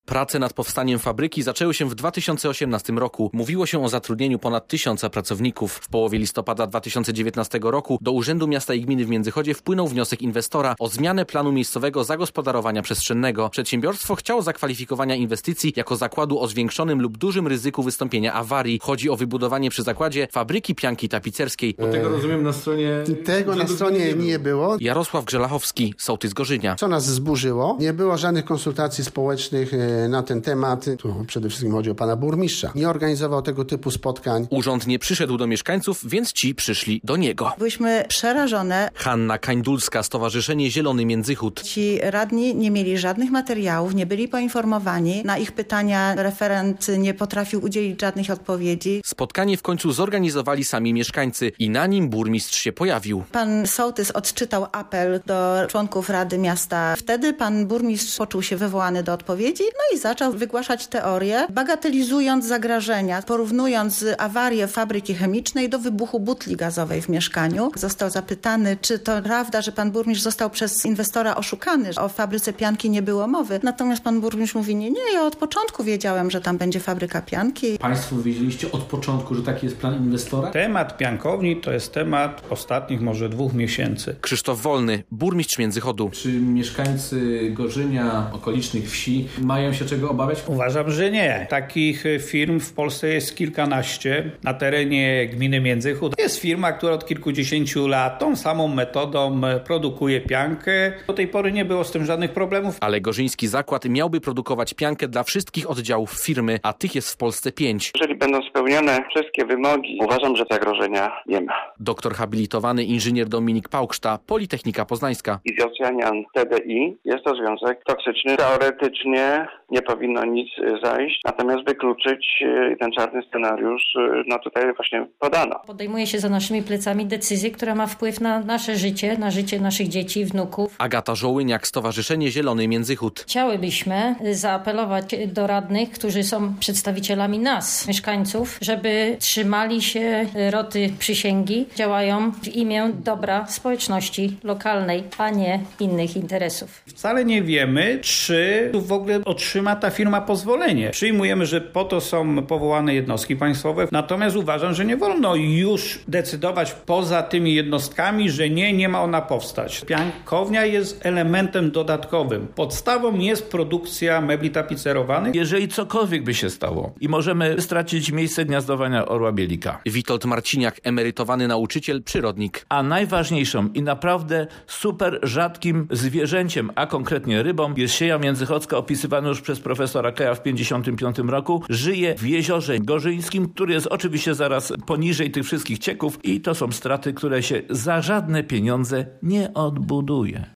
Prace nad powstaniem fabryki zaczęły się w 2018 roku. Mówiło się o zatrudnieniu ponad 1000 pracowników. W połowie listopada 2019 roku do Urzędu Miasta i Gminy w Międzychodzie wpłynął wniosek inwestora o zmianę planu miejscowego zagospodarowania przestrzennego. Przedsiębiorstwo chciało zakwalifikowania inwestycji jako zakładu o zwiększonym lub dużym ryzyku wystąpienia awarii. Chodzi o wybudowanie przy zakładzie fabryki pianki tapicerskiej. Bo tego rozumiem na stronie... Tego na stronie nie było. Jarosław Grzelachowski, sołtys Gorzynia. Co nas zburzyło? Nie było żadnych konsultacji społecznych na ten temat. Tu przede wszystkim chodzi o pana burmistrza. Nie organizował tego typu spotkań. Urząd nie przyszedł do mieszkańców, więc ci przyszli do niego. Byliśmy przerażone. Hanna Kańdulska, Stowarzyszenie Zielony Międzychód. Ci radni nie mieli żadnych materiałów, nie byli poinformowani. Na ich pytania referent nie potrafił udzielić żadnych odpowiedzi. Spotkanie w końcu zorganizowali sami mieszkańcy i na nim burmistrz się pojawił. Pan sołtys odczytał apel do członków Rady Miasta. Wtedy pan burmistrz poczuł się wywołany do odpowiedzi, no i zaczął wygłaszać teorię, bagatelizując zagrożenia, porównując awarię fabryki chemicznej do wybuchu butli gazowej w mieszkaniu. Został zapytany, czy to prawda, że pan burmistrz został przez inwestora oszukany, że o fabryce pianki nie było mowy. Natomiast pan burmistrz mówi, nie, ja od początku wiedziałem, że tam będzie fabryka pianki. Państwo wiedzieliście od początku, że taki jest plan inwestora? Temat piankowni to jest temat ostatnich może 2 miesięcy. Krzysztof Wolny, burmistrz Międzychodu. Czy mieszkańcy Gorzynia, okolicznych wsi mają się czego obawiać? Uważam, że nie. Takich firm w Polsce jest kilkanaście. Na terenie gminy Międzychód jest firma, która od kilkudziesięciu lat tą samą metodą produkuje piankę. Do tej pory nie było z tym żadnych problemów. Ale gorzyński zakład miałby produkować piankę dla wszystkich oddziałów firmy, a tych jest w Polsce 5. Jeżeli będą spełnione wszystkie wymogi, uważam, że zagrożenia nie ma. Doktor habilitowany inżynier Dominik Pałkszta, Politechnika Poznańska. Izocjanian TDI jest to związek toksyczny. Teoretycznie nie powinno nic zajść, natomiast wykluczyć ten czarny scenariusz, no tutaj właśnie podano. Podejmuje się za naszymi plecami decyzję, która ma wpływ na nasze życie, na życie naszych dzieci i wnuków. Agata Żołyniak, Stowarzyszenie Zielony Międzychód. Chciałybyśmy zaapelować do radnych, którzy są przedstawicielami nas, mieszkańców, żeby trzymali się roty przysięgi, działają w imię dobra społeczności lokalnej, a nie innych interesów. Wcale nie wiemy, czy tu w ogóle otrzyma ta firma pozwolenie. Przyjmujemy, że po to są powołane jednostki państwowe, natomiast uważam, że nie wolno już decydować poza tymi jednostkami, że nie ma ona powstać. Piankownia jest elementem dodatkowym. Podstawą jest produkcja mebli tapicerowanych. Jeżeli cokolwiek by się stało i możemy stracić miejsce gniazdowania orła bielika. Witold Marciniak, emerytowany nauczyciel, przyrodnik. A najważniejszą i naprawdę super rzadkim zwierzęciem, a konkretnie rybą, jest sieja międzychodzka, opisywana już przez profesora Keja w 1955 roku. Żyje w jeziorze gorzyńskim, który jest oczywiście zaraz poniżej tych wszystkich cieków i to są straty, które się za żadne pieniądze nie odbuduje.